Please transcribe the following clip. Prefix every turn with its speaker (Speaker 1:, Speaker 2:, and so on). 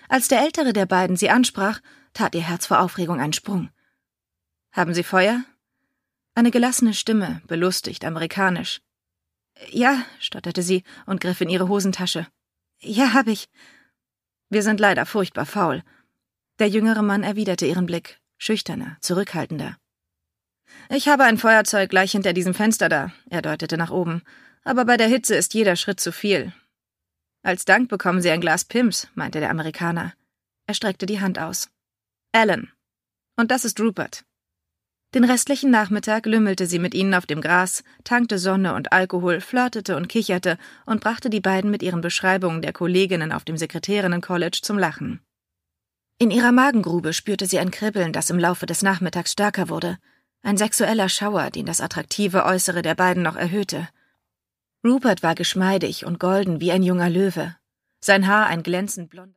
Speaker 1: Als der ältere der beiden sie ansprach, tat ihr Herz vor Aufregung einen Sprung. »Haben Sie Feuer?« Eine gelassene Stimme, belustigt, amerikanisch. »Ja«, stotterte sie und griff in ihre Hosentasche. »Ja, hab ich.« »Wir sind leider furchtbar faul.« Der jüngere Mann erwiderte ihren Blick, schüchterner, zurückhaltender. »Ich habe ein Feuerzeug gleich hinter diesem Fenster da«, er deutete nach oben, »aber bei der Hitze ist jeder Schritt zu viel.« »Als Dank bekommen Sie ein Glas Pims«, meinte der Amerikaner. Er streckte die Hand aus. »Alan. Und das ist Rupert.« Den restlichen Nachmittag lümmelte sie mit ihnen auf dem Gras, tankte Sonne und Alkohol, flirtete und kicherte und brachte die beiden mit ihren Beschreibungen der Kolleginnen auf dem Sekretärinnen-College zum Lachen. In ihrer Magengrube spürte sie ein Kribbeln, das im Laufe des Nachmittags stärker wurde. Ein sexueller Schauer, den das attraktive Äußere der beiden noch erhöhte. Rupert war geschmeidig und golden wie ein junger Löwe. Sein Haar ein glänzend blonder